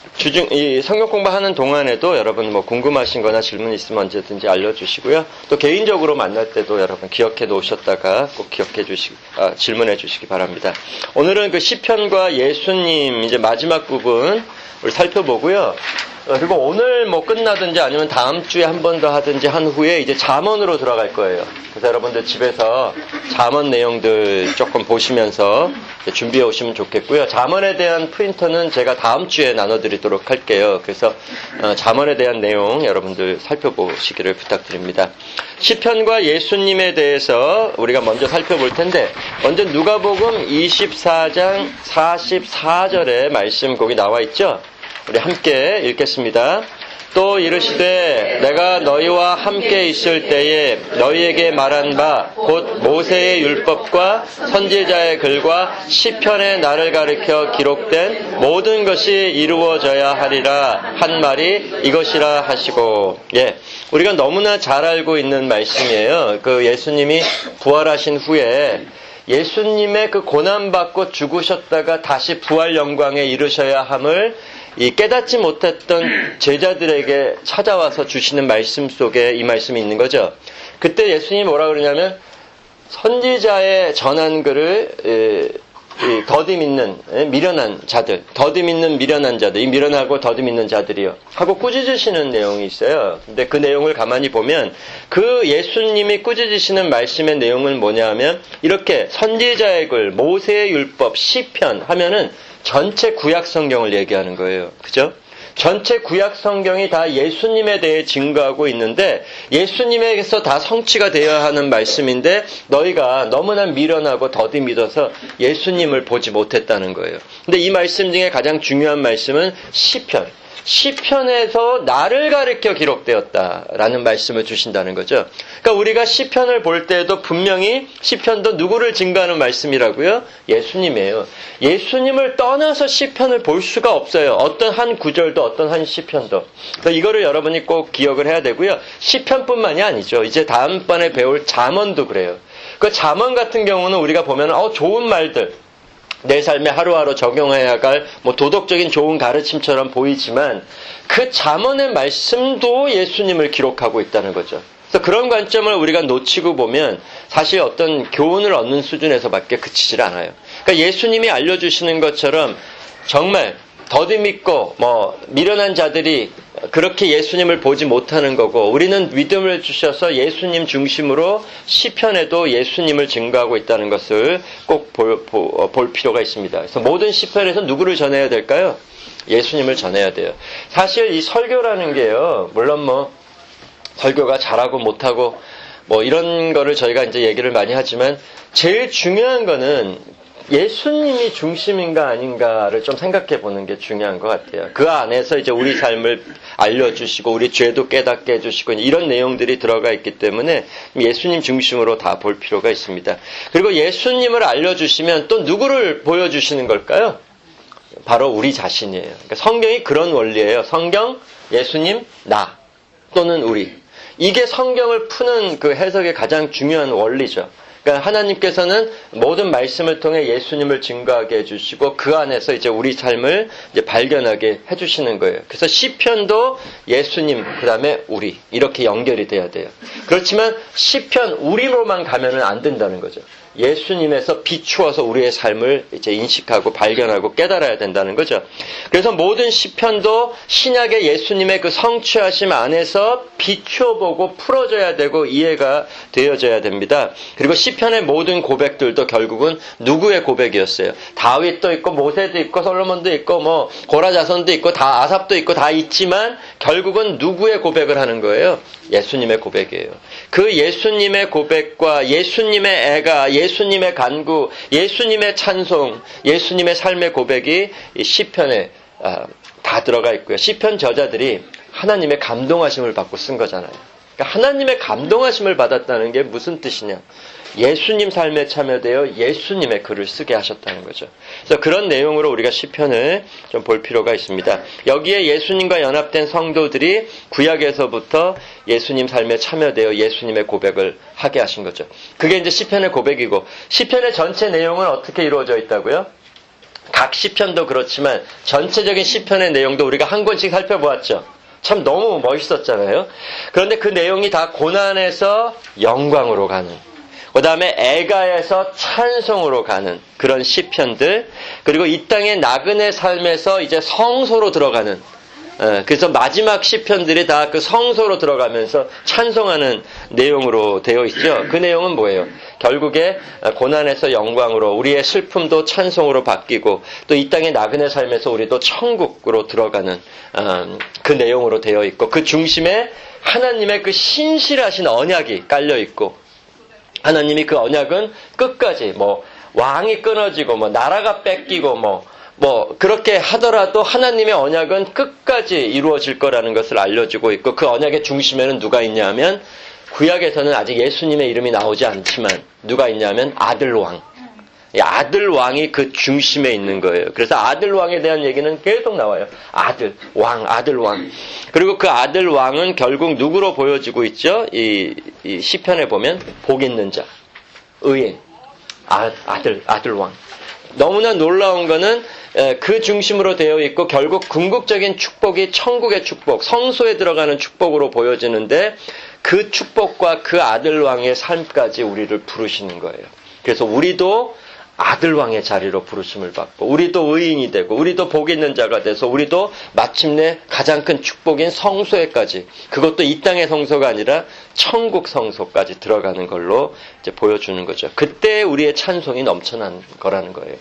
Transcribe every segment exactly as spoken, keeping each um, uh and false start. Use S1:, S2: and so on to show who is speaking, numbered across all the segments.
S1: 주중, 이 성경 공부하는 동안에도 여러분 뭐 궁금하신 거나 질문 있으면 언제든지 알려주시고요. 또 개인적으로 만날 때도 여러분 기억해 놓으셨다가 꼭 기억해 주시, 아, 질문해 주시기 바랍니다. 오늘은 그 시편과 예수님 이제 마지막 부분을 살펴보고요. 그리고 오늘 뭐 끝나든지 아니면 다음 주에 한 번 더 하든지 한 후에 이제 잠언으로 들어갈 거예요. 그래서 여러분들 집에서 잠언 내용들 조금 보시면서 준비해 오시면 좋겠고요. 잠언에 대한 프린터는 제가 다음 주에 나눠드리도록 할게요. 그래서 잠언에 대한 내용 여러분들 살펴보시기를 부탁드립니다. 시편과 예수님에 대해서 우리가 먼저 살펴볼 텐데, 먼저 누가복음 이십사 장 사십사 절에 말씀 거기 나와 있죠. 우리 함께 읽겠습니다. 또 이르시되 내가 너희와 함께 있을 때에 너희에게 말한 바 곧 모세의 율법과 선지자의 글과 시편의 나를 가리켜 기록된 모든 것이 이루어져야 하리라 한 말이 이것이라 하시고. 예, 우리가 너무나 잘 알고 있는 말씀이에요. 그 예수님이 부활하신 후에 예수님의 그 고난받고 죽으셨다가 다시 부활 영광에 이르셔야 함을 이 깨닫지 못했던 제자들에게 찾아와서 주시는 말씀 속에 이 말씀이 있는 거죠. 그때 예수님이 뭐라 그러냐면 선지자의 전한 글을 더디 믿는 미련한 자들, 더디 믿는 미련한 자들, 이 미련하고 더디 믿는 자들이요 하고 꾸짖으시는 내용이 있어요. 근데 그 내용을 가만히 보면 그 예수님이 꾸짖으시는 말씀의 내용은 뭐냐 하면 이렇게 선지자의 글, 모세의 율법, 시편 하면은 전체 구약 성경을 얘기하는 거예요. 그죠? 전체 구약 성경이 다 예수님에 대해 증거하고 있는데 예수님에게서 다 성취가 되어야 하는 말씀인데 너희가 너무나 미련하고 더디 믿어서 예수님을 보지 못했다는 거예요. 근데 이 말씀 중에 가장 중요한 말씀은 시편. 시편에서 나를 가리켜 기록되었다라는 말씀을 주신다는 거죠. 그러니까 우리가 시편을 볼 때도 분명히 시편도 누구를 증거하는 말씀이라고요? 예수님이에요. 예수님을 떠나서 시편을 볼 수가 없어요. 어떤 한 구절도 어떤 한 시편도. 그러니까 이거를 여러분이 꼭 기억을 해야 되고요. 시편뿐만이 아니죠. 이제 다음번에 배울 잠언도 그래요. 그 잠언 같은 경우는 우리가 보면 어 좋은 말들, 내 삶에 하루하루 적용해야 할 뭐 도덕적인 좋은 가르침처럼 보이지만 그 잠언의 말씀도 예수님을 기록하고 있다는 거죠. 그래서 그런 관점을 우리가 놓치고 보면 사실 어떤 교훈을 얻는 수준에서밖에 그치질 않아요. 그러니까 예수님이 알려주시는 것처럼 정말 더디 믿고 뭐 미련한 자들이 그렇게 예수님을 보지 못하는 거고 우리는 믿음을 주셔서 예수님 중심으로 시편에도 예수님을 증거하고 있다는 것을 꼭 볼, 볼 필요가 있습니다. 그래서 모든 시편에서 누구를 전해야 될까요? 예수님을 전해야 돼요. 사실 이 설교라는 게요, 물론 뭐 설교가 잘하고 못하고 뭐 이런 거를 저희가 이제 얘기를 많이 하지만 제일 중요한 거는 예수님이 중심인가 아닌가를 좀 생각해 보는 게 중요한 것 같아요. 그 안에서 이제 우리 삶을 알려주시고 우리 죄도 깨닫게 해주시고 이런 내용들이 들어가 있기 때문에 예수님 중심으로 다 볼 필요가 있습니다. 그리고 예수님을 알려주시면 또 누구를 보여주시는 걸까요? 바로 우리 자신이에요. 그러니까 성경이 그런 원리예요. 성경, 예수님, 나 또는 우리. 이게 성경을 푸는 그 해석의 가장 중요한 원리죠. 그러니까 하나님께서는 모든 말씀을 통해 예수님을 증거하게 해주시고 그 안에서 이제 우리 삶을 이제 발견하게 해주시는 거예요. 그래서 시편도 예수님, 그 다음에 우리 이렇게 연결이 돼야 돼요. 그렇지만 시편 우리로만 가면은 안 된다는 거죠. 예수님에서 비추어서 우리의 삶을 이제 인식하고 발견하고 깨달아야 된다는 거죠. 그래서 모든 시편도 신약의 예수님의 그 성취하심 안에서 비추어보고 풀어져야 되고 이해가 되어져야 됩니다. 그리고 시편의 모든 고백들도 결국은 누구의 고백이었어요? 다윗도 있고 모세도 있고 솔로몬도 있고 뭐 고라자손도 있고 다 아삽도 있고 다 있지만 결국은 누구의 고백을 하는 거예요? 예수님의 고백이에요. 그 예수님의 고백과 예수님의 애가 예수님의 간구, 예수님의 찬송, 예수님의 삶의 고백이 이 시편에 다 들어가 있고요. 시편 저자들이 하나님의 감동하심을 받고 쓴 거잖아요. 그러니까 하나님의 감동하심을 받았다는 게 무슨 뜻이냐? 예수님 삶에 참여되어 예수님의 글을 쓰게 하셨다는 거죠. 그래서 그런 내용으로 우리가 시편을 좀 볼 필요가 있습니다. 여기에 예수님과 연합된 성도들이 구약에서부터 예수님 삶에 참여되어 예수님의 고백을 하게 하신 거죠. 그게 이제 시편의 고백이고 시편의 전체 내용은 어떻게 이루어져 있다고요? 각 시편도 그렇지만 전체적인 시편의 내용도 우리가 한 권씩 살펴보았죠. 참 너무 멋있었잖아요. 그런데 그 내용이 다 고난에서 영광으로 가는, 그 다음에 애가에서 찬송으로 가는 그런 시편들, 그리고 이 땅의 나그네 삶에서 이제 성소로 들어가는, 그래서 마지막 시편들이 다 그 성소로 들어가면서 찬송하는 내용으로 되어 있죠. 그 내용은 뭐예요? 결국에 고난에서 영광으로, 우리의 슬픔도 찬송으로 바뀌고, 또 이 땅의 나그네 삶에서 우리도 천국으로 들어가는 그 내용으로 되어 있고, 그 중심에 하나님의 그 신실하신 언약이 깔려 있고, 하나님이 그 언약은 끝까지 뭐 왕이 끊어지고 뭐 나라가 뺏기고 뭐 뭐 그렇게 하더라도 하나님의 언약은 끝까지 이루어질 거라는 것을 알려주고 있고, 그 언약의 중심에는 누가 있냐면, 구약에서는 아직 예수님의 이름이 나오지 않지만 누가 있냐면 아들왕. 아들왕이 그 중심에 있는 거예요. 그래서 아들왕에 대한 얘기는 계속 나와요. 아들, 왕, 아들왕. 그리고 그 아들왕은 결국 누구로 보여지고 있죠? 이, 이 시편에 보면 복 있는 자, 의인, 아, 아들, 아들왕. 너무나 놀라운 거는 그 중심으로 되어 있고, 결국 궁극적인 축복이 천국의 축복, 성소에 들어가는 축복으로 보여지는데, 그 축복과 그 아들왕의 삶까지 우리를 부르시는 거예요. 그래서 우리도 아들왕의 자리로 부르심을 받고, 우리도 의인이 되고, 우리도 복 있는 자가 돼서 우리도 마침내 가장 큰 축복인 성소에까지, 그것도 이 땅의 성소가 아니라 천국 성소까지 들어가는 걸로 이제 보여주는 거죠. 그때 우리의 찬송이 넘쳐난 거라는 거예요.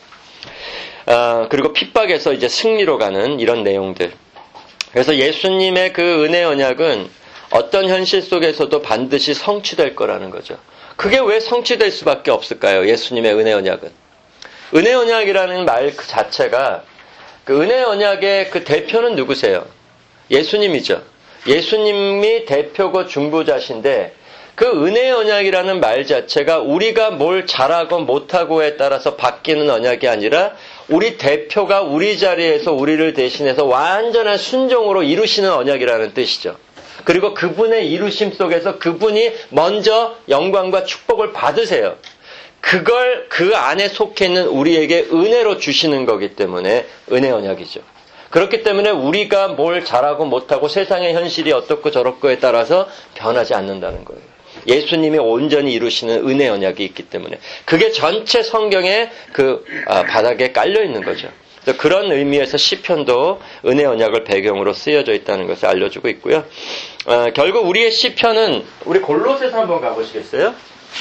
S1: 아, 그리고 핍박에서 이제 승리로 가는 이런 내용들. 그래서 예수님의 그 은혜 언약은 어떤 현실 속에서도 반드시 성취될 거라는 거죠. 그게 왜 성취될 수밖에 없을까요? 예수님의 은혜 언약은. 은혜 언약이라는 말 그 자체가, 그 은혜 언약의 그 대표는 누구세요? 예수님이죠. 예수님이 대표고 중보자신데, 그 은혜 언약이라는 말 자체가 우리가 뭘 잘하고 못하고에 따라서 바뀌는 언약이 아니라, 우리 대표가 우리 자리에서 우리를 대신해서 완전한 순종으로 이루시는 언약이라는 뜻이죠. 그리고 그분의 이루심 속에서 그분이 먼저 영광과 축복을 받으세요. 그걸 그 안에 속해 있는 우리에게 은혜로 주시는 거기 때문에 은혜 언약이죠. 그렇기 때문에 우리가 뭘 잘하고 못하고 세상의 현실이 어떻고 저렇고에 따라서 변하지 않는다는 거예요. 예수님이 온전히 이루시는 은혜 언약이 있기 때문에 그게 전체 성경의 그 바닥에 깔려 있는 거죠. 그런 의미에서 시편도 은혜 언약을 배경으로 쓰여져 있다는 것을 알려주고 있고요. 어, 결국 우리의 시편은, 우리 골로새서 한번 가보시겠어요?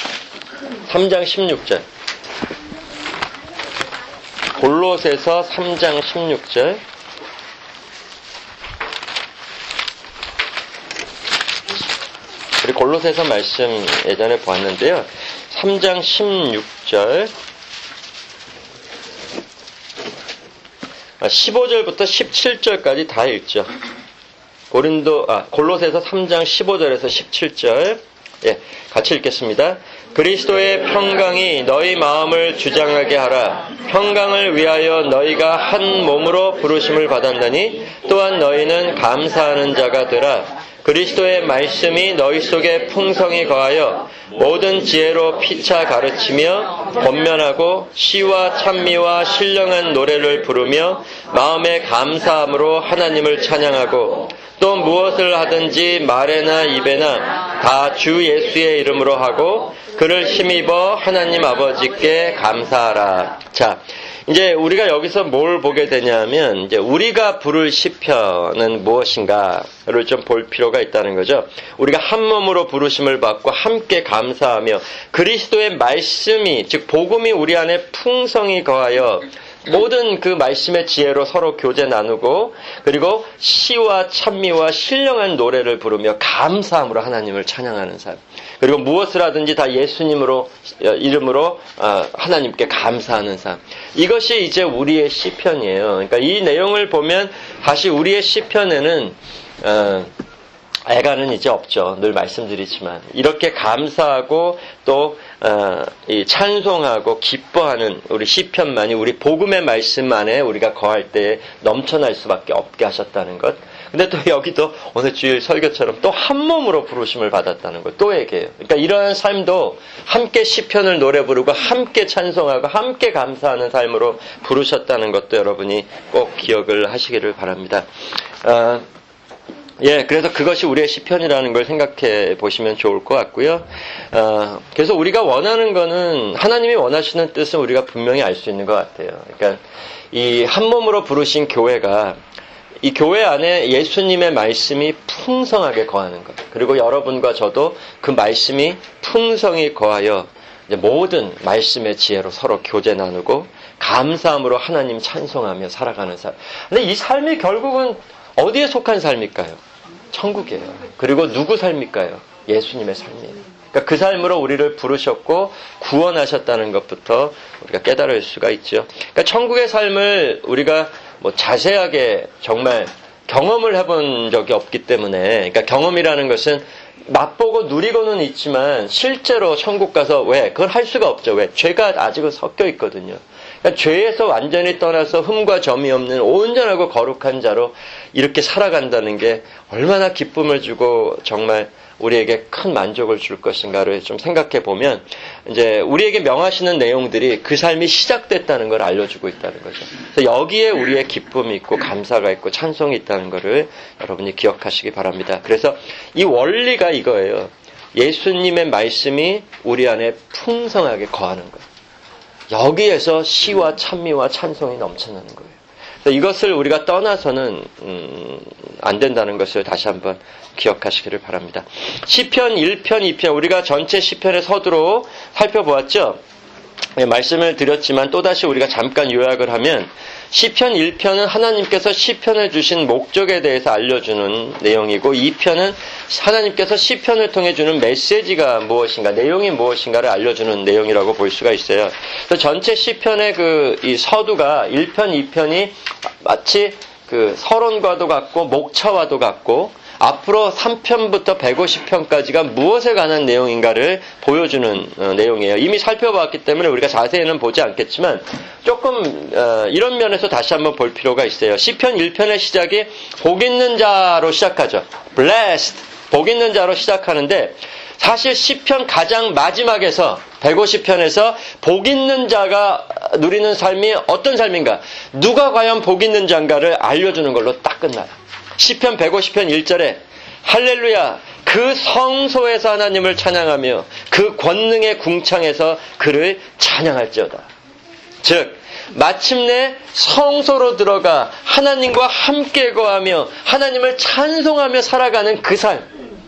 S1: 삼 장 십육 절. 골로새서 삼 장 십육 절. 우리 골로새서 말씀 예전에 보았는데요. 삼 장 십육 절. 십오 절부터 십칠 절까지 다 읽죠. 고린도, 아, 골로새서 삼 장 십오 절에서 십칠 절. 예, 같이 읽겠습니다. 그리스도의 평강이 너희 마음을 주장하게 하라. 평강을 위하여 너희가 한 몸으로 부르심을 받았느니 또한 너희는 감사하는 자가 되라. 그리스도의 말씀이 너희 속에 풍성히 거하여 모든 지혜로 피차 가르치며 권면하고 시와 찬미와 신령한 노래를 부르며 마음의 감사함으로 하나님을 찬양하고, 또 무엇을 하든지 말에나 입에나 다 주 예수의 이름으로 하고 그를 힘입어 하나님 아버지께 감사하라. 자, 이제 우리가 여기서 뭘 보게 되냐면, 이제 우리가 부를 시편은 무엇인가를 좀 볼 필요가 있다는 거죠. 우리가 한 몸으로 부르심을 받고 함께 감사하며 그리스도의 말씀이, 즉 복음이 우리 안에 풍성히 거하여 모든 그 말씀의 지혜로 서로 교제 나누고, 그리고 시와 찬미와 신령한 노래를 부르며 감사함으로 하나님을 찬양하는 삶. 그리고 무엇을 하든지 다 예수님으로, 이름으로 하나님께 감사하는 삶. 이것이 이제 우리의 시편이에요. 그러니까 이 내용을 보면 다시 우리의 시편에는 어, 애가는 이제 없죠. 늘 말씀드리지만 이렇게 감사하고 또 어, 이 찬송하고 기뻐하는 우리 시편만이 우리 복음의 말씀 안에 우리가 거할 때에 넘쳐날 수밖에 없게 하셨다는 것. 근데 또 여기도 오늘 주일 설교처럼 또 한 몸으로 부르심을 받았다는 걸 또 얘기해요. 그러니까 이러한 삶도 함께 시편을 노래 부르고 함께 찬송하고 함께 감사하는 삶으로 부르셨다는 것도 여러분이 꼭 기억을 하시기를 바랍니다. 어, 예, 그래서 그것이 우리의 시편이라는 걸 생각해 보시면 좋을 것 같고요. 어, 그래서 우리가 원하는 거는 하나님이 원하시는 뜻은 우리가 분명히 알 수 있는 것 같아요. 그러니까 이 한 몸으로 부르신 교회가 이 교회 안에 예수님의 말씀이 풍성하게 거하는 것. 그리고 여러분과 저도 그 말씀이 풍성히 거하여 이제 모든 말씀의 지혜로 서로 교제 나누고 감사함으로 하나님 찬송하며 살아가는 삶. 근데 이 삶이 결국은 어디에 속한 삶일까요? 천국이에요. 그리고 누구 삶일까요? 예수님의 삶이에요. 그러니까 그 삶으로 우리를 부르셨고 구원하셨다는 것부터 우리가 깨달을 수가 있죠. 그러니까 천국의 삶을 우리가 뭐 자세하게 정말 경험을 해본 적이 없기 때문에, 그러니까 경험이라는 것은 맛보고 누리고는 있지만 실제로 천국 가서 왜 그걸 할 수가 없죠. 왜? 죄가 아직은 섞여 있거든요. 그러니까 죄에서 완전히 떠나서 흠과 점이 없는 온전하고 거룩한 자로 이렇게 살아간다는 게 얼마나 기쁨을 주고 정말 우리에게 큰 만족을 줄 것인가를 좀 생각해 보면 이제 우리에게 명하시는 내용들이 그 삶이 시작됐다는 걸 알려주고 있다는 거죠. 그래서 여기에 우리의 기쁨이 있고 감사가 있고 찬송이 있다는 것을 여러분이 기억하시기 바랍니다. 그래서 이 원리가 이거예요. 예수님의 말씀이 우리 안에 풍성하게 거하는 거예요. 여기에서 시와 찬미와 찬송이 넘쳐나는 거예요. 그래서 이것을 우리가 떠나서는 음, 안 된다는 것을 다시 한번 기억하시기를 바랍니다. 시편 일 편, 이 편 우리가 전체 시편의 서두로 살펴보았죠. 네, 말씀을 드렸지만 또다시 우리가 잠깐 요약을 하면 시편 일 편은 하나님께서 시편을 주신 목적에 대해서 알려주는 내용이고 이 편은 하나님께서 시편을 통해 주는 메시지가 무엇인가, 내용이 무엇인가를 알려주는 내용이라고 볼 수가 있어요. 그래서 전체 시편의 그 이 서두가 일 편, 이 편이 마치 그 서론과도 같고 목차와도 같고 앞으로 삼 편부터 백오십 편까지가 무엇에 관한 내용인가를 보여주는 어, 내용이에요. 이미 살펴봤기 때문에 우리가 자세히는 보지 않겠지만 조금 어, 이런 면에서 다시 한번 볼 필요가 있어요. 시편 일 편의 시작이 복 있는 자로 시작하죠. Blessed, 복 있는 자로 시작하는데 사실 시편 가장 마지막에서 백오십 편에서 복 있는 자가 누리는 삶이 어떤 삶인가, 누가 과연 복 있는 자인가를 알려주는 걸로 딱 끝나요. 시편 백오십 편 일 절에 할렐루야, 그 성소에서 하나님을 찬양하며 그 권능의 궁창에서 그를 찬양할지어다. 즉 마침내 성소로 들어가 하나님과 함께 거하며 하나님을 찬송하며 살아가는 그 삶,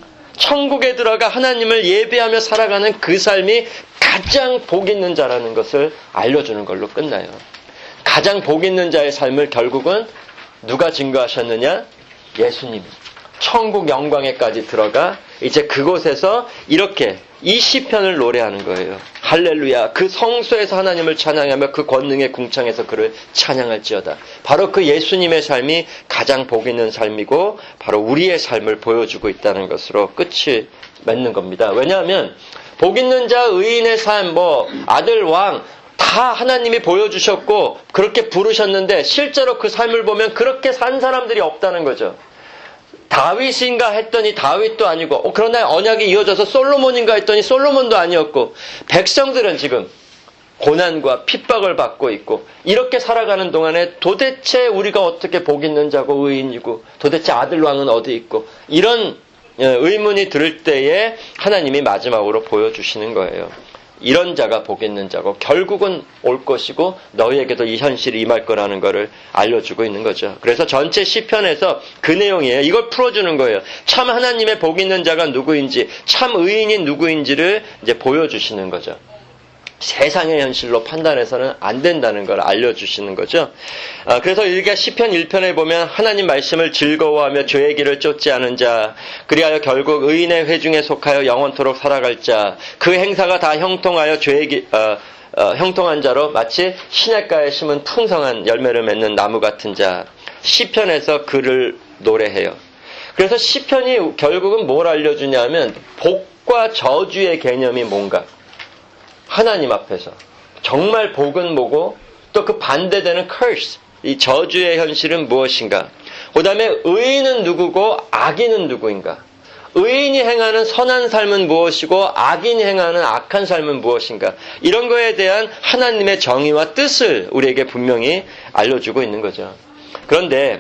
S1: 천국에 들어가 하나님을 예배하며 살아가는 그 삶이 가장 복 있는 자라는 것을 알려주는 걸로 끝나요. 가장 복 있는 자의 삶을 결국은 누가 증거하셨느냐? 예수님이 천국 영광에까지 들어가 이제 그곳에서 이렇게 이 시편을 노래하는 거예요. 할렐루야, 그 성소에서 하나님을 찬양하며 그 권능의 궁창에서 그를 찬양할지어다. 바로 그 예수님의 삶이 가장 복 있는 삶이고 바로 우리의 삶을 보여주고 있다는 것으로 끝이 맺는 겁니다. 왜냐하면 복 있는 자, 의인의 삶, 뭐 아들, 왕 다 하나님이 보여주셨고 그렇게 부르셨는데 실제로 그 삶을 보면 그렇게 산 사람들이 없다는 거죠. 다윗인가 했더니 다윗도 아니고, 어, 그러나 언약이 이어져서 솔로몬인가 했더니 솔로몬도 아니었고, 백성들은 지금 고난과 핍박을 받고 있고 이렇게 살아가는 동안에 도대체 우리가 어떻게 복 있는 자고 의인이고 도대체 아들 왕은 어디 있고, 이런 의문이 들 때에 하나님이 마지막으로 보여주시는 거예요. 이런 자가 복 있는 자고 결국은 올 것이고 너희에게도 이 현실이 임할 거라는 것을 알려주고 있는 거죠. 그래서 전체 시편에서 그 내용이에요. 이걸 풀어주는 거예요. 참 하나님의 복 있는 자가 누구인지, 참 의인이 누구인지를 이제 보여주시는 거죠. 세상의 현실로 판단해서는 안 된다는 걸 알려주시는 거죠. 아, 그래서 우리가 시편 일 편에 보면 하나님 말씀을 즐거워하며 죄의 길을 쫓지 않은 자, 그리하여 결국 의인의 회중에 속하여 영원토록 살아갈 자, 그 행사가 다 형통하여 죄의 길, 어, 어, 형통한 자로 마치 시냇가에 심은 풍성한 열매를 맺는 나무 같은 자, 시편에서 그를 노래해요. 그래서 시편이 결국은 뭘 알려주냐면 복과 저주의 개념이 뭔가, 하나님 앞에서 정말 복은 뭐고 또 그 반대되는 curse, 이 저주의 현실은 무엇인가, 그 다음에 의인은 누구고 악인은 누구인가? 의인이 행하는 선한 삶은 무엇이고 악인이 행하는 악한 삶은 무엇인가? 이런 거에 대한 하나님의 정의와 뜻을 우리에게 분명히 알려주고 있는 거죠. 그런데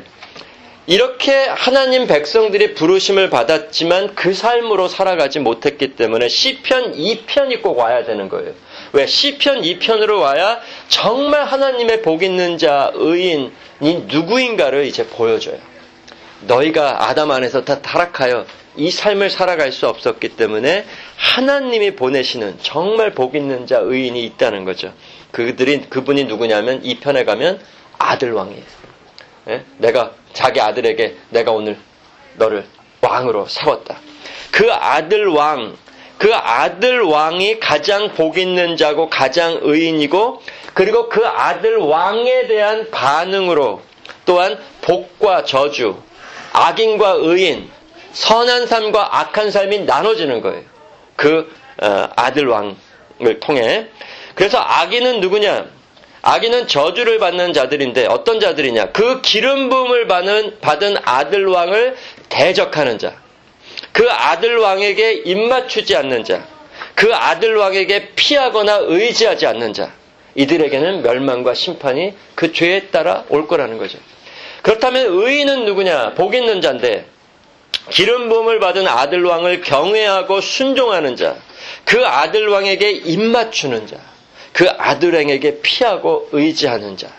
S1: 이렇게 하나님 백성들이 부르심을 받았지만 그 삶으로 살아가지 못했기 때문에 시편 이 편이 꼭 와야 되는 거예요. 왜? 시편 이 편으로 와야 정말 하나님의 복 있는 자, 의인이 누구인가를 이제 보여줘요. 너희가 아담 안에서 다 타락하여 이 삶을 살아갈 수 없었기 때문에 하나님이 보내시는 정말 복 있는 자, 의인이 있다는 거죠. 그들이, 그분이 누구냐면 이 편에 가면 아들왕이에요. 예? 내가 자기 아들에게 내가 오늘 너를 왕으로 세웠다. 그 아들 왕, 그 아들 왕이 가장 복 있는 자고 가장 의인이고 그리고 그 아들 왕에 대한 반응으로 또한 복과 저주, 악인과 의인, 선한 삶과 악한 삶이 나눠지는 거예요. 그 아들 왕을 통해. 그래서 악인은 누구냐? 악인은 저주를 받는 자들인데 어떤 자들이냐? 그 기름 부음을 받은, 받은 아들 왕을 대적하는 자. 그 아들 왕에게 입맞추지 않는 자. 그 아들 왕에게 피하거나 의지하지 않는 자. 이들에게는 멸망과 심판이 그 죄에 따라 올 거라는 거죠. 그렇다면 의인은 누구냐? 복 있는 자인데 기름 부음을 받은 아들 왕을 경외하고 순종하는 자. 그 아들 왕에게 입맞추는 자. 그 아들에게 피하고 의지하는 자.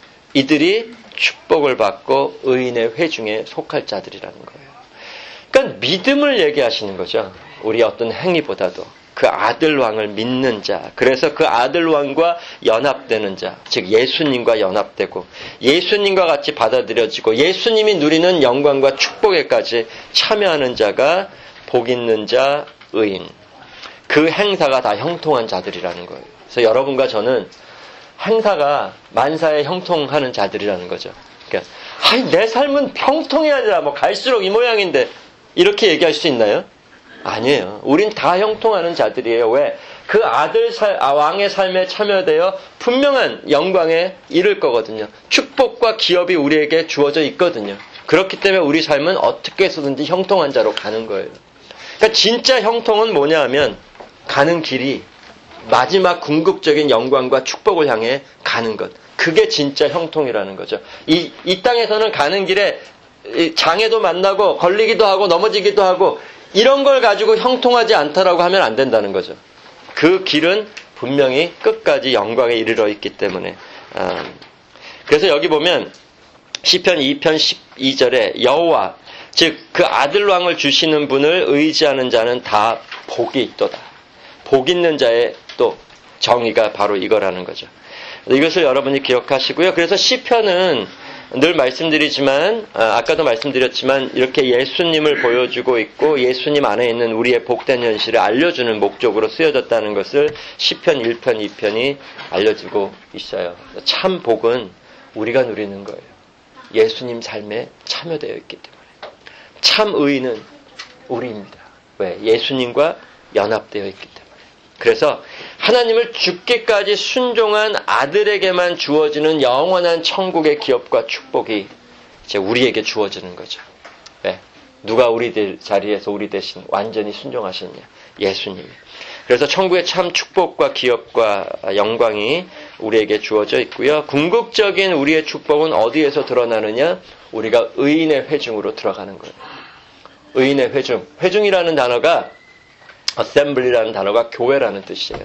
S1: 이들이 축복을 받고 의인의 회중에 속할 자들이라는 거예요. 그러니까 믿음을 얘기하시는 거죠. 우리 어떤 행위보다도. 그 아들왕을 믿는 자. 그래서 그 아들왕과 연합되는 자. 즉 예수님과 연합되고 예수님과 같이 받아들여지고 예수님이 누리는 영광과 축복에까지 참여하는 자가 복 있는 자, 의인. 그 행사가 다 형통한 자들이라는 거예요. 그래서 여러분과 저는 행사가 만사에 형통하는 자들이라는 거죠. 그러니까 아이, 내 삶은 형통이 아니라 뭐 갈수록 이 모양인데 이렇게 얘기할 수 있나요? 아니에요. 우린 다 형통하는 자들이에요. 왜? 그 아들 살, 아, 왕의 삶에 참여되어 분명한 영광에 이를 거거든요. 축복과 기업이 우리에게 주어져 있거든요. 그렇기 때문에 우리 삶은 어떻게 해서든지 형통한 자로 가는 거예요. 그러니까 진짜 형통은 뭐냐 하면 가는 길이 마지막 궁극적인 영광과 축복을 향해 가는 것. 그게 진짜 형통이라는 거죠. 이, 이 땅에서는 가는 길에 장애도 만나고 걸리기도 하고 넘어지기도 하고 이런 걸 가지고 형통하지 않다라고 하면 안 된다는 거죠. 그 길은 분명히 끝까지 영광에 이르러 있기 때문에. 아, 그래서 여기 보면 시편 이 편 십이 절에 여호와 즉 그 아들왕을 주시는 분을 의지하는 자는 다 복이 있도다. 복 있는 자의 또 정의가 바로 이거라는 거죠. 이것을 여러분이 기억하시고요. 그래서 시편은 늘 말씀드리지만 아까도 말씀드렸지만 이렇게 예수님을 보여주고 있고 예수님 안에 있는 우리의 복된 현실을 알려주는 목적으로 쓰여졌다는 것을 시편 일 편, 이 편이 알려주고 있어요. 참 복은 우리가 누리는 거예요. 예수님 삶에 참여되어 있기 때문에. 참 의인은 우리입니다. 왜? 예수님과 연합되어 있기 때문에. 그래서 하나님을 죽기까지 순종한 아들에게만 주어지는 영원한 천국의 기업과 축복이 이제 우리에게 주어지는 거죠. 왜? 누가 우리들 자리에서 우리 대신 완전히 순종하셨냐? 예수님이. 그래서 천국의 참 축복과 기업과 영광이 우리에게 주어져 있고요. 궁극적인 우리의 축복은 어디에서 드러나느냐? 우리가 의인의 회중으로 들어가는 거예요. 의인의 회중. 회중이라는 단어가 assembly라는 단어가 교회라는 뜻이에요.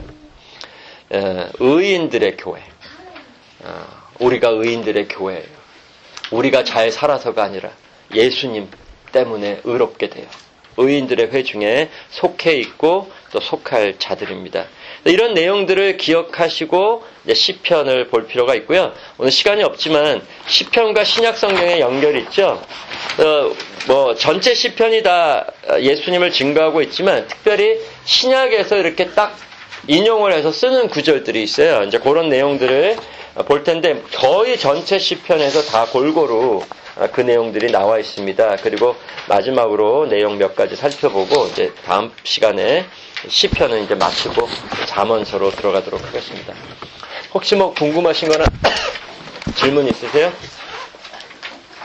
S1: 의인들의 교회. 우리가 의인들의 교회예요. 우리가 잘 살아서가 아니라 예수님 때문에 의롭게 돼요. 의인들의 회중에 속해 있고 또 속할 자들입니다. 이런 내용들을 기억하시고 이제 시편을 볼 필요가 있고요. 오늘 시간이 없지만 시편과 신약 성경의 연결이 있죠. 어, 뭐 전체 시편이 다 예수님을 증거하고 있지만 특별히 신약에서 이렇게 딱 인용을 해서 쓰는 구절들이 있어요. 이제 그런 내용들을 볼 텐데 거의 전체 시편에서 다 골고루 그 내용들이 나와 있습니다. 그리고 마지막으로 내용 몇 가지 살펴보고 이제 다음 시간에 시편은 이제 마치고 잠언서로 들어가도록 하겠습니다. 혹시 뭐 궁금하신 거나 질문 있으세요?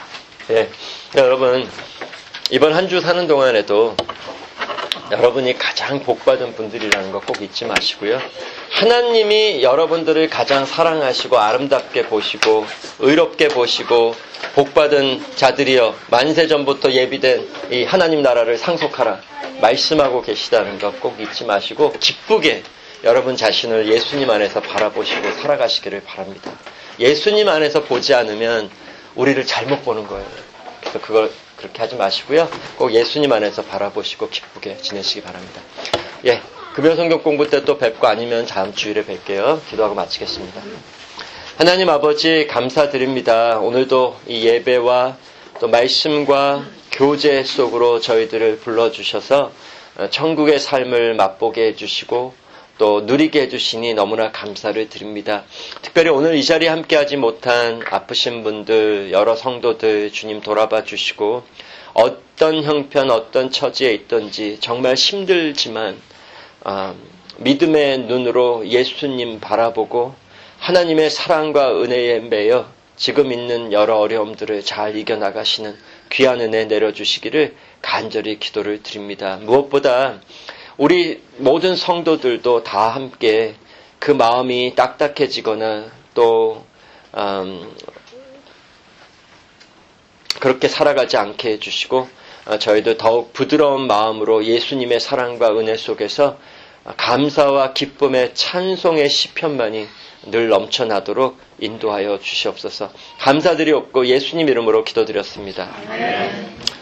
S1: 예, 여러분 이번 한 주 사는 동안에도 여러분이 가장 복받은 분들이라는 거 꼭 잊지 마시고요. 하나님이 여러분들을 가장 사랑하시고 아름답게 보시고 의롭게 보시고 복받은 자들이여 만세 전부터 예비된 이 하나님 나라를 상속하라 말씀하고 계시다는 거 꼭 잊지 마시고 기쁘게 여러분 자신을 예수님 안에서 바라보시고 살아가시기를 바랍니다. 예수님 안에서 보지 않으면 우리를 잘못 보는 거예요. 그래서 그걸 그렇게 하지 마시고요. 꼭 예수님 안에서 바라보시고 기쁘게 지내시기 바랍니다. 예, 금요 성경 공부 때 또 뵙고 아니면 다음 주일에 뵐게요. 기도하고 마치겠습니다. 하나님 아버지 감사드립니다. 오늘도 이 예배와 또 말씀과 교제 속으로 저희들을 불러주셔서 천국의 삶을 맛보게 해주시고 또 누리게 해주시니 너무나 감사를 드립니다. 특별히 오늘 이 자리에 함께하지 못한 아프신 분들, 여러 성도들 주님 돌아봐 주시고 어떤 형편, 어떤 처지에 있든지 정말 힘들지만 아, 믿음의 눈으로 예수님 바라보고 하나님의 사랑과 은혜에 매여 지금 있는 여러 어려움들을 잘 이겨나가시는 귀한 은혜 내려주시기를 간절히 기도를 드립니다. 무엇보다 우리 모든 성도들도 다 함께 그 마음이 딱딱해지거나 또 음, 그렇게 살아가지 않게 해주시고 저희도 더욱 부드러운 마음으로 예수님의 사랑과 은혜 속에서 감사와 기쁨의 찬송의 시편만이 늘 넘쳐나도록 인도하여 주시옵소서. 감사드리옵고 예수님 이름으로 기도드렸습니다. 아멘.